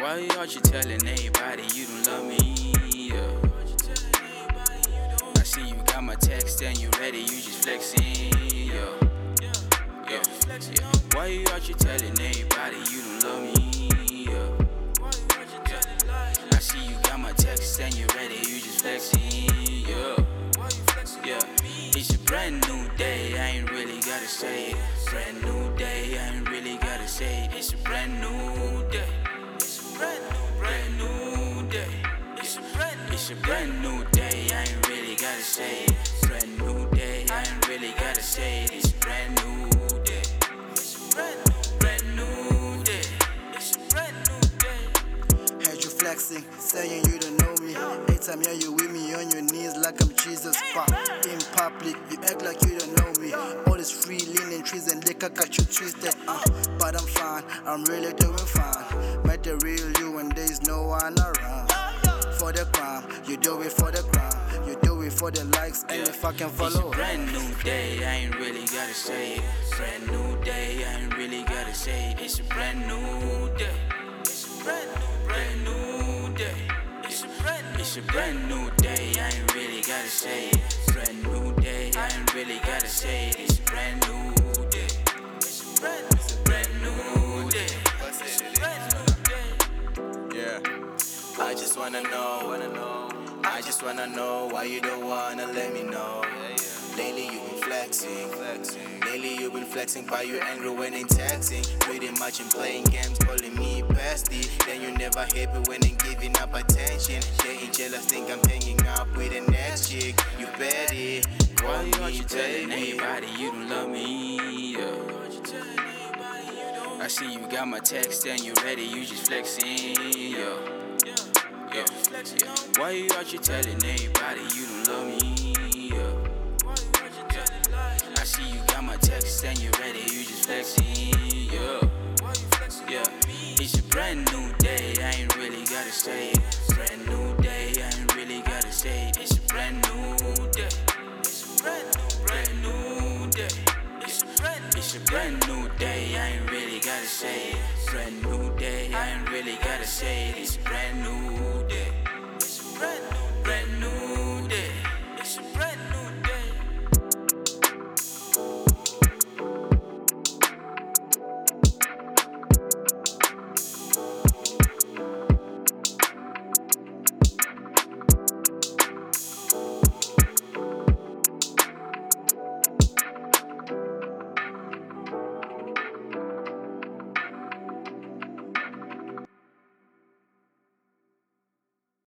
Why aren't you telling everybody you don't love me? Yeah. I see you got my text and you ready, you just flexing. Yeah. Yeah. Yeah. Why aren't you telling everybody you don't love me? Yeah. I see you got my text and you ready, you just flexing. Yeah. Yeah. It's a brand new day, I ain't really gotta say it. Brand new day, I ain't really gotta say it. It's a brand new day. Brand new day. It's a brand new day, I ain't really gotta say it. Brand new day, I ain't really gotta say it. It's a brand new day. Brand new day. It's a brand new day. Had you flexing, saying you don't know me. Anytime yeah, you with me on your knees like I'm Jesus. In public, you act like you don't know me. All this free leaning trees and liquor got you twisted. But I'm fine, I'm really doing fine. Met the real you and there's no one around. For the crime, you do it for the crime. You do it for the likes and the fucking follow. It's a brand new day, I ain't really gotta say it. Brand new day, I ain't really gotta say it. It's a brand new day. Brand new day. It's a brand new day, I ain't really gotta say it. Brand new day, I ain't really gotta say it. It's a brand new day. It's a brand new day. Yeah. I just wanna know. I just wanna know why you don't wanna let me know. Lately you been flexing. Lately you been flexing, but you angry when ain't texting. Pretty much in playing games, calling me bestie. Then you never happy when ain't giving up attention. Getting jealous, think I'm hanging up with the next chick. You bet it. Why aren't you telling anybody you don't love me? Yeah. I see you got my text and you ready, you just flexing. Yeah. Yeah. Yeah. Why aren't you telling anybody you don't love me? Yeah. I see you got my text and you ready, you just flexing. Yeah. Yeah. It's a brand new day, I ain't really gotta say it. Brand new day, I ain't really gotta say it. It's a brand new day. Brand new day. It's a brand new day, I ain't really gotta say it. Brand new day, I ain't really gotta say it. It's a brand new day.